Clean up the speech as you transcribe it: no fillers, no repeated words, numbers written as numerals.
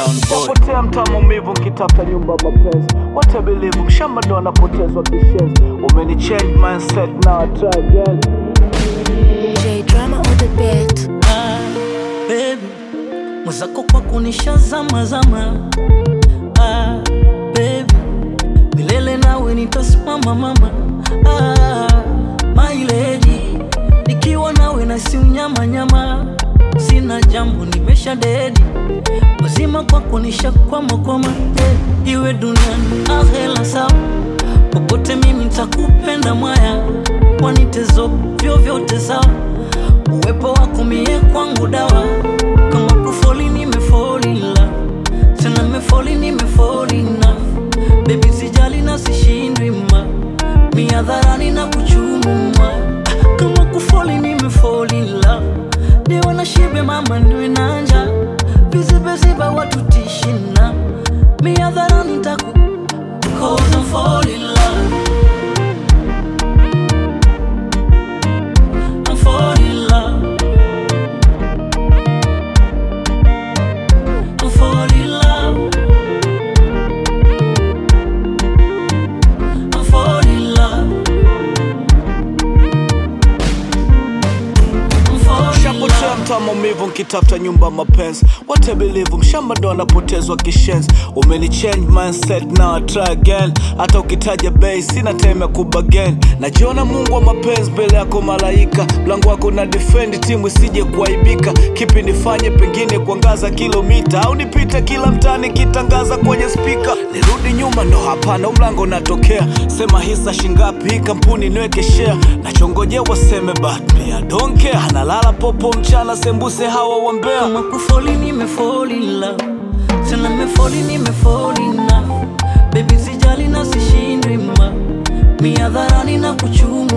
Sound boy. Wapotea mtaa maumivu nkitafuta nyumba mapenzi. What I believe mshamba ndo anapotezwa kishenzi. Umeni change mindset now I try again. J Drama on the beat. Baby, mwenzako kwa kunisha zama. Baby, milele nawe nitasimama mama. My lady, nikiwa nawe na si unyama. Sina jambo nimesha dedi. Wazima kwa kunisha kwama. Iwe duniani ahela sawa. Popote mimi nitakupenda mwaya. Wanitezo vyovyote sawa. Uwepo wako mie kwangu dawa. Kama kufoli nimefall in love. Tena nimefall in love. Baby sijali na sishindwi ma. Miadharani na kuchumuma. Kama kufoli nimefall in love. Niwe na shibe mama niwe na njaa. Viziba watu tishina. Miadharani taku. Cause I'm fall in love. I'm fall in love. I'm fall in love. I'm fall in love. I'm fall in Shapotea love. mtaa maumivu nkitafuta nyumba mapenzi. What I believe mshamba ndo anapotezwa kishenzi. Umeni change mindset now I try again. Hata ukitaja bei sina time ya kubagain. Najiona Mungu wa mapenzi mbele yako malaika. Mlango wako na defend timu isije kuaibika. Kipi nifanye pengine kuangaza kilomita. Au nipite kila mtaani kitangaza kwenye speaker. Nirudi nyuma ndo hapana mlango natokea. Sema hisa shingapi hii kampuni niweke share. Nachongojea waseme but me I don't care. Analala popo mchana sembuse hawa wambea. Kama kufoli nimefall in love. Tena nimefall in love. Baby sijali na sishindwi ma. Miadharani na kuchuma.